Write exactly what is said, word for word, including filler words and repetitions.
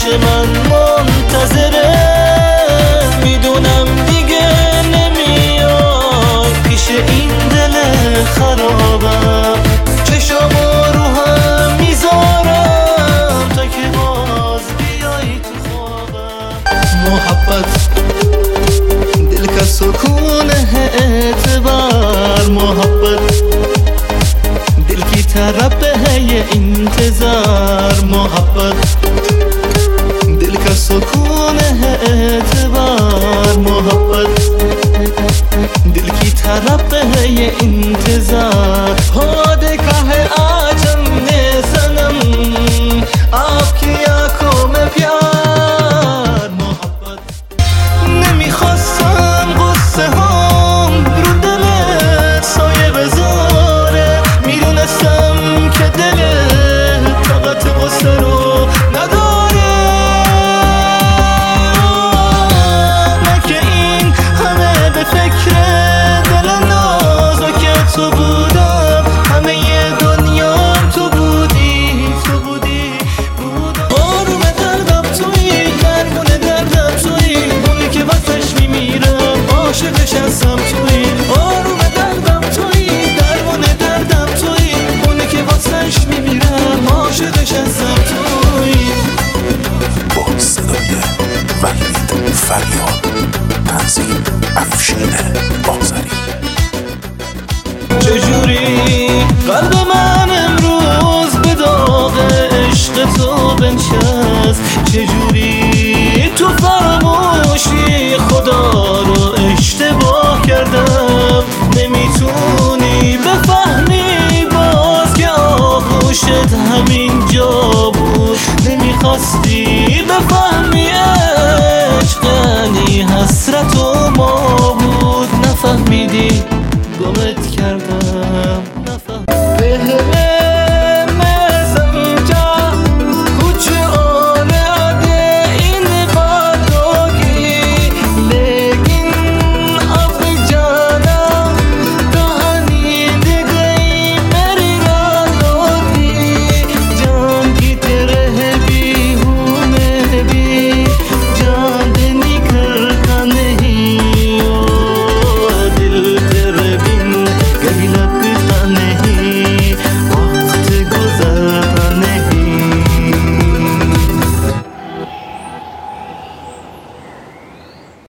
من منتظره، میدونم دیگه نمیای پیش این دل خرابم. چشامو رو هم میذارم تا که باز بیای تو خوابم. محبت دل کا سکون ہے اعتبار، محبت دل کی طرف ہے یہ انتظار، محبت دل کا سکون ہے اعتبار، محبت دل کی طرف ہے یہ انتظار. ہو دیکھا ہے آج ہم نے صنم آپ کی آنکھوں میں پیار. محبت نمیخواستم غصه هم رو دلت سایه بذاره، میدونستم که دلت طاقت غصه رو نداره. نه که این همه به فکر دل نازک تو بودم، همه دنیام تو بودی، تو بودی بودم. آروم دردم تویی، درمون دردم تویی، اونی که واسش میمیرم عاشقش هستم تویی. آروم دردم تویی، درمون دردم تویی، اونی که واسش میمیرم عاشقش هستم تویی. با صدای وحید فریاد، تنظیم افشین آذری. چجوری قلب من امروز به داغ عشق تو بنشست، چجوری تو فراموشی خدا رو اشتباه کردم. نمیتونی بفهمی باز که آغوشت همین جا بود، نمیخواستی بفهمی عشق یعنی حسرت و ما بود. نفهمیدی گمت کردم، نفهمیدی.